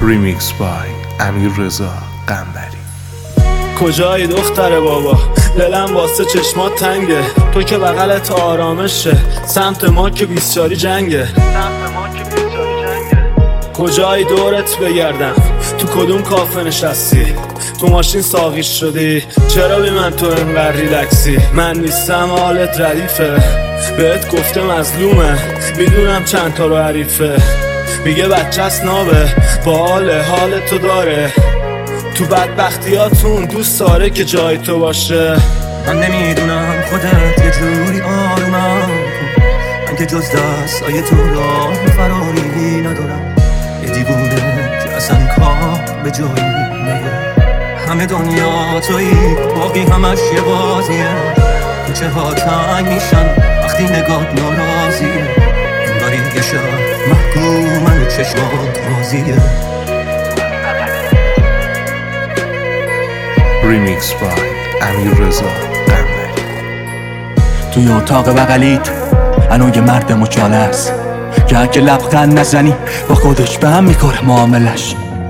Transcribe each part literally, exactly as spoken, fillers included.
ریمیکس بای امیررضا قنبری. کجایی دختر بابا؟ دلم واسه چشمات تنگه، تو که بغلت آرامشه، سمت ما که بیسچاری جنگه. کجایی دورت بگردم؟ تو کدوم کافه نشستی؟ تو ماشین ساقیش شدی؟ چرا بی من تو انقدر ریلکسی؟ من نیستم حالت ردیفه، بهت گفته مظلومه، میدونم چند تا رو حریفه. میگه بچه است نابه، با حال حال تو داره، تو بدبختیاتون دوست داره که جای تو باشه. من نمیدونم خودت یه جوری آرومم کن، من که جز دستای تو راه فراری ندارم. یه دیوونه که اصلا کار به جایی نداره. همه دنیا تویی، باقی همش یه بازیه. تو چه ها تنگ میشن وقتی نگات ناراضیه. انگاری یه شب محکومن و چشمات بازیه. ریمیکس بای امیررضا قنبری. توی اتاق بغلیت هنوز یه مرد مچاله است که اگه لبخند نزنی با خودش به هم میکنه معاملش.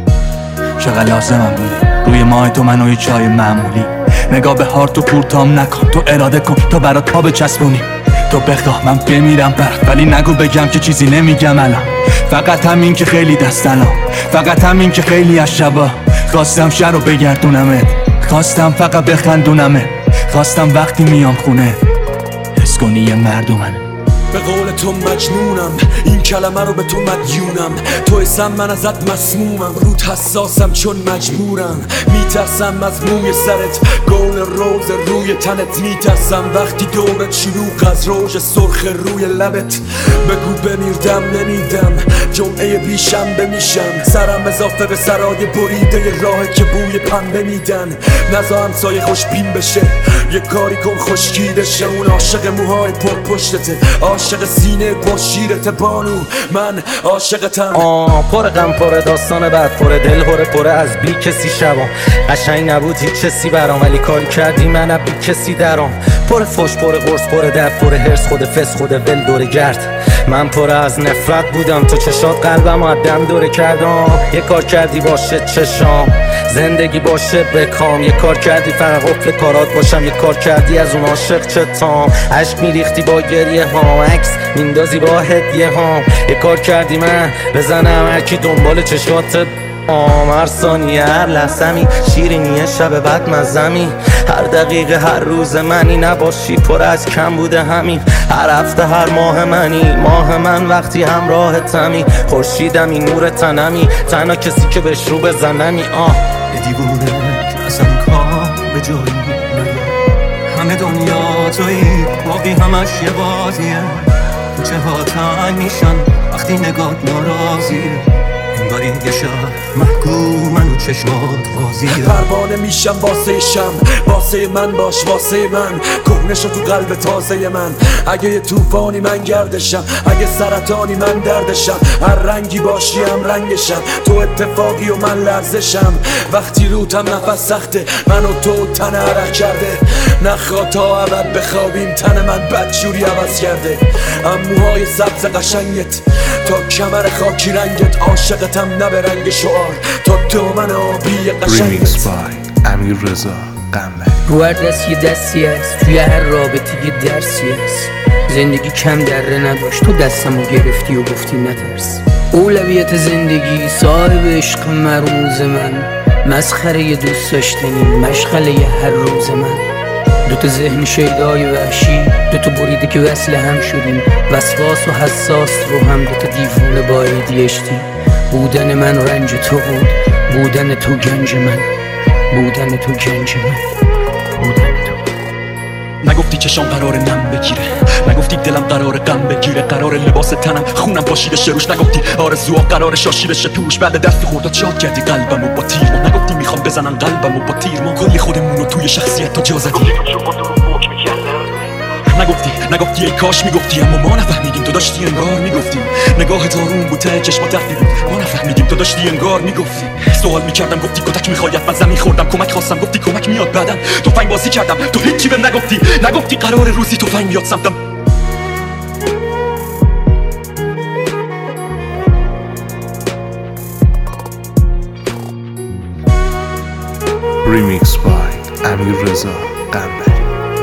چقدر لازمم بودی روی ماه تو منو یه چای معمولی. نگاه به هارت و پورتام نکن، تو اراده کن تا برات پا بچسبونی. تو بخواه من بمیرم برات، ولی نگو بگم که چیزی نمیگم الان. فقط همین که خیلی دستنام، فقط همین که خیلی از شبا خواستم شهر رو بگردونمت، خواستم فقط بخندونمت، خواستم وقتی میام خونه حس کنی یه مردمنه. به قول تو مجنونم، این کلمه رو به تو مدیونم. تو اسم من ازت مسمومم، رود حساسم چون مجبورم. میترسم از موی سرت، گل روز روی تنت. میترسم وقتی دورت شلوغ از روژ سرخ روی لبت. بگو بمیردم نمیدم، جمعه بیشنبه میشم. سرم اضافه به سرای بریده راه که بوی پنبه میدن. نزا همسایه خوشبین بشه، یه کاری کن خشکیده شه. اون عاشق موهای پر پشتته، عاشق سینه پر شیرت بانو، من عاشقتم. آه پر غم پر داستان بعد پر دل هره پر از بی کسی شبام. قشنگ نبود هیچ کسی برام، ولی کاری کردی من بی کسی درام. پر فوش پر قرص پر درد پر هرس، خود فس خود ول دور گرد. من پر از نفرت بودم، تو چشات قلبم و دم دوره کردم. یه کار کردی باشه چشام، زندگی باشه بکام. یه کار کردی فقط قفل کارات باشم، یه کار کردی از اون عاشق چتام. عشق میریختی با گریه ها، عکس میندازی با هدیه ها. یه کار کردی من بزنم هرکی دنبال چشات آم. هر ثانیه هر لحظمی شیرینیه شب بعد مزمی. هر دقیقه هر روز منی نباشی پر از کم بوده همین. هر هفته هر ماه منی، ماه من وقتی همراه تمی. خورشیدمی نور تنمی، تنها کسی که بهش رو بزنمی. آه یه دیوونه که اصلا کار به جایی نداره. همه دنیا تویی، باقی همش یه بازیه. تو چه ها تنگ میشن وقتی نگات ناراضیه. انگاری یه شب محکومن و چشمات بازیه. پروانه میشم واسه شم، واسه من باش واسه من. کهنه شو تو قلب تازه من. اگه یه توفانی من گردشم، اگه سرطانی من دردشم. هر رنگی باشی هم رنگشم، تو اتفاقی و من لرزشم. وقتی روتم نفس سخته، من و تو تن عرق کرده. نخواه تا ابد بخوابیم، تن من بدجوری عوض کرده. اموهای سبز قشنگت تا کمر خاکی رنگت. عاشقتم نه به رنگ شعار، تا دامن آبی قشنگت. ریمیکس بای امیررضا قنبری. رو هر دست یه دستی هست، توی هر رابطه یه درسی هست. زندگی کم دره نداشت، تو دستمو گرفتی و گفتی نترس. اولویت زندگی صاحب عشق مرموز من. مسخره یه دوست داشتنی، مشغله یه هر روز من. دوتا ذهن شیدای وحشی، دوتا بریده که وصل هم شدیم. وسواس و حساس رو هم دوتا دیوونه با ایدیشتی. بودن من رنج تو بود، بودن تو گنج من. بودن تو گنج من، بودن تو. نگفتی چشام قرار نم بگیره، نگفتی دلم قرار غم بگیره. قرار لباس تنم خونم پاشیده شه روش. نگفتی آرزوها قرار شاشیده شه توش. بعد دست خوردت شاد کردی قلبمو با تیر ما. نگفتی میخوام بزنن قلبمو با تیر ما. کلی خودمونو توی شخصیت تا جا زدی. نگفتی نگفتی ای کاش میگفتی، اما ما نفهمیدیم تو داشتی انگار میگفتی. نگاهت آروم بود ته چشمات رفتی بود، ما نفهمیدیم تو داشتی انگار میگفتی. سوال میکردم گفتی کتک میخواید، من زمین خوردم کمک خواستم گفتی کمک میاد بعدم. تفنگ بازی کردم تو هیچی بهم نگفتی. نگفتی قرار روزی تفنگ میاد سمتم. Remix by امیر رضا قنبری.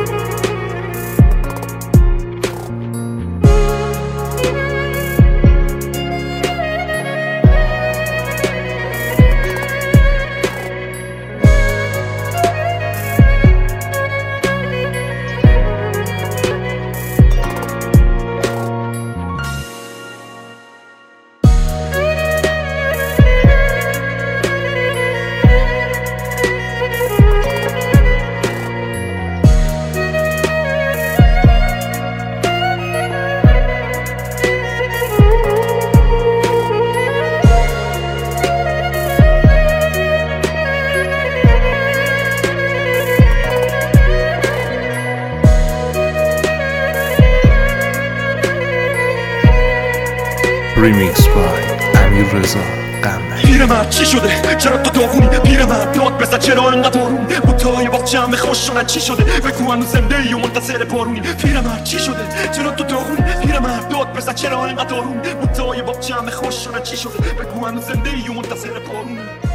Remix by امیر رضا قنبری. پیرمرد چی شده؟ چرا تو داغونی؟ پیرمرد داد بزن چرا انقدر آروم؟ بوتای باغچه‌ام خوش شدن چی شده؟ بگو هنوز زنده ای و منتظر بارونی. پیرمرد چی شده؟ چرا تو داغونی؟ پیرمرد داد بزن چرا انقدر آروم؟ بوتای باغچه‌ام خوش شدن چی شده؟ بگو هنوز زنده ای و منتظر بارونی.